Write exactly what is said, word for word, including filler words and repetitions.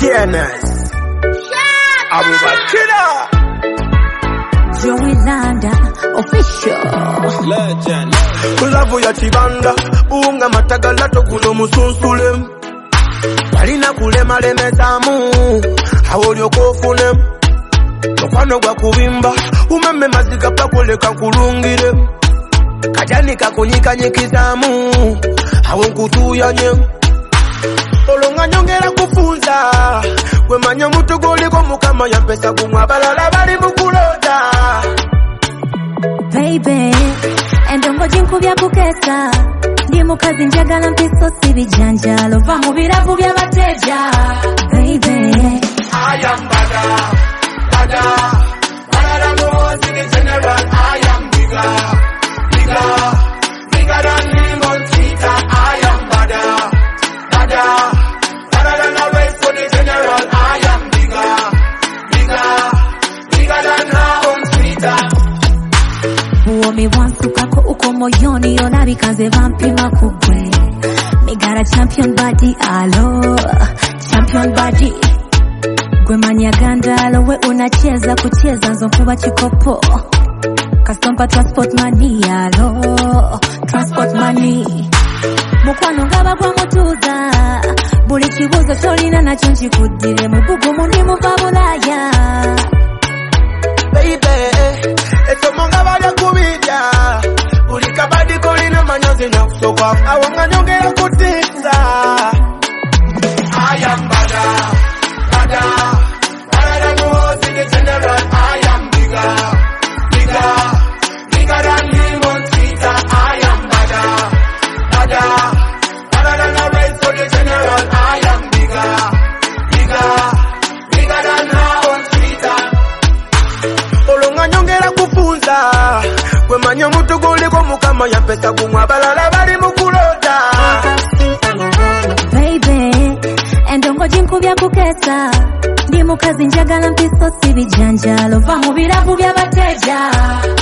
K-N-S Abu Bakira Joey Landa official legend Kulavu ya chibanda Unga matagala tokuno musunsule Walina kulema lemezamu Hawoli okofune Nokwano gwa kubimba Umeme maziga pakuleka kulungire Kajani kakunyika nyikizamu Hawonkutuya nye Olonga nyongera kufunza Wemanya mutugoliko mukama ya pesa kumwa balala bali mukulota Baby endongo jinkubya kukesa Ndi mukazi njagala mpiso sibijanjalo Va mu biravu by'abateja Baby I am bada bada Bada no sing it general I am bigger bigger bigger than lemon cheetah I am bada bada Bada than a race for the general I am bigger bigger bigger than lemon cheetah Uomi wansukako uko moyoni Yona bikaze vampima kugwe Me got a champion body alo Champion body Gwe manya gandalo we unacheza kucheza nzonkuba chikopo Kastompa transport money alo Transport money Mukwano ngaba kwa mutuza Buli kibuzo cholina na chonchi kudire Mubugu mundi mubabulaya Baby Eto monga bada kubija Ulika badi kolina manyozi na kusokwa Awanga nyonge ya kutiza I am bada Bada Bada than no sing it general I am bigger Bigger Bigger than lemon cheetah I am bada Bada Bada than a race for the general I am bigger Bigger Bigger than lemon cheetah Olonga nyongera kufunza Wemanya mutugoliko mukama ya pesa kumwa balala bali mukulota Baby endongo jinkubya kukesa Ndi mukazi njagala mpiso sibijanjalo Va mu biravu by'abateja